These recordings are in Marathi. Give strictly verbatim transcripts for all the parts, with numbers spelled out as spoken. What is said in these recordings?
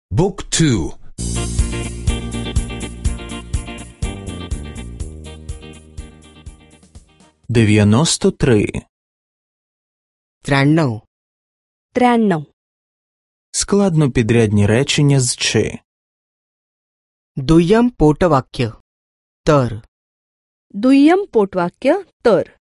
Book two. дев'яносто три. त्र्याण्णव त्र्याण्णव. Складнопідрядні речення з «чи». दुय्यम पोटवाक्य तर दुय्यम पोटवाक्य तर.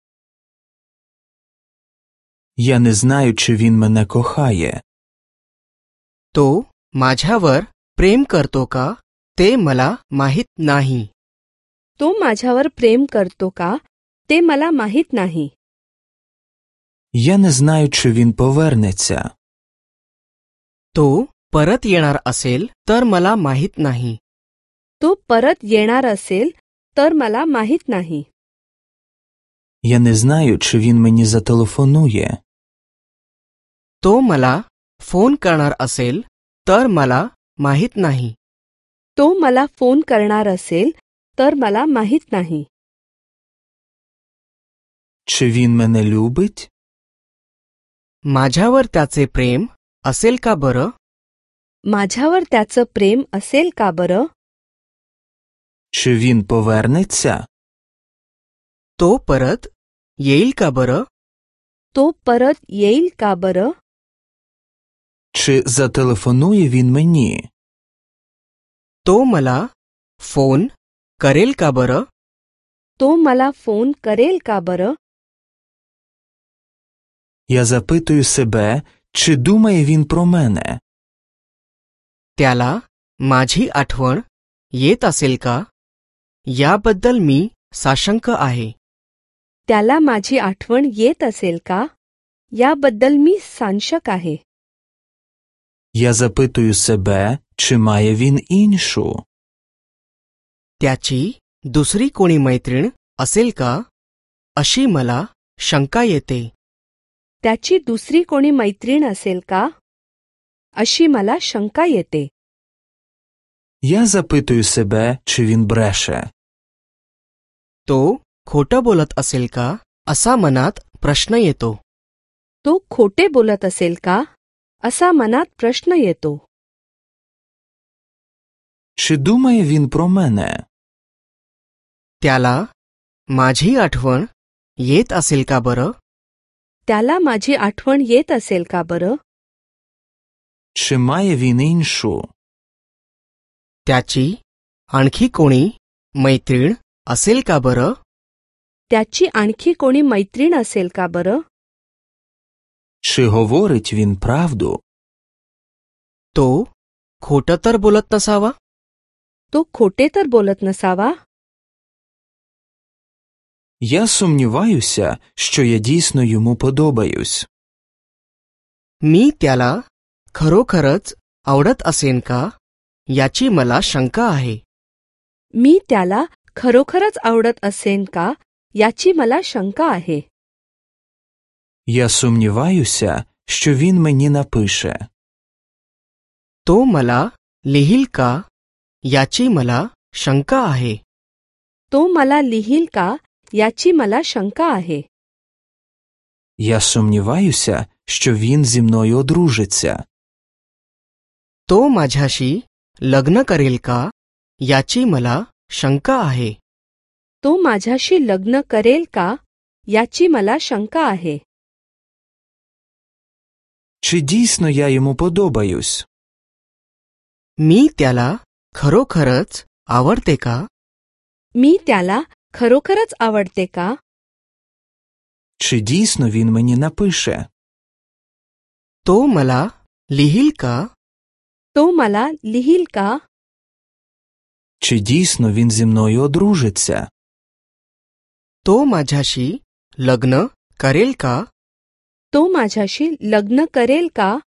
Я не знаю, чи він мене кохає. तो माझ्यावर प्रेम करतो का ते मला माहित नाही. तो माझ्यावर प्रेम करतो का ते मला माहीत नाही. Я не знаю, чи він повернеться. तो परत येणार असेल तर मला माहित नाही. तो परत येणार असेल तर मला माहीत नाही. Я не знаю, чи він мені зателефонує. तो मला फोन करणार असेल तर मला माहित नाही. तो मला फोन करणार असेल तर मला माहीत नाही. Чи він мене любить? माझ्यावर त्याचे प्रेम असेल का बरं? माझ्यावर त्याचं प्रेम असेल का बरं? Чи він повернеться? तो परत येईल का बरं? तो परत येईल का बरं? Чи зателефонує він мені? तो मला फोन करेल का बरं? तो मला फोन करेल का बरं? Я запитую себе, чи думає він про мене. त्याला माझी आठवण येत असेल का याबद्दल मी साशंक आहे. त्याला माझी आठवण येत असेल का याबद्दल मी साशंक आहे. Я запитую себе, чи має він іншу. त्याची दुसरी कोणी मैत्रीण असेल का अशी मला शंका येते. त्याची दुसरी कोणी मैत्रीण असेल का अशी मला शंका येते. Я запитую себе, чи він бреше. तो खोटं बोलत असेल का असा मनात प्रश्न येतो. तो खोटे बोलत असेल का असा मनात प्रश्न येतो. Чи думає він про мене? त्याला माझी आठवण येत असेल का बरं? त्याला माझी आठवण येत असेल का बरं? Чи має він іншу? त्याची आणखी कोणी मैत्रीण असेल का बरं? त्याची आणखी कोणी मैत्रीण असेल का बरं? Чи говорить він правду? तो खोटं तर बोलत नसावा. तो खोटे तर बोलत नसावा. Я сумніваюся, що я дійсно йому подобаюсь. मी त्याला खरोखरच आवडत असेन का याची मला शंका आहे. मी त्याला खरोखरच आवडत असेन का याची मला शंका आहे. Я сумніваюся, що він мені напише. तो मला लिहील का याची मला शंका आहे. तो मला लिहील का याची मला शंका आहे. Я сумніваюся, що він зі мною одружиться. तो माझ्याशी लग्न करेल का याची मला शंका आहे. तो माझ्याशी लग्न करेल का याची मला शंका आहे. Чи дійсно я йому подобаюсь? मी त्याला खरोखरच आवडते का? मी त्याला खरोखरच आवडते का? Чи дійсно він мені напише? तो मला लिहील का? तो मला लिहील का? Чи дійсно він зі мною одружиться? तो माझ्याशी लग्न करेल का? तो माझ्याशी लग्न करेल का?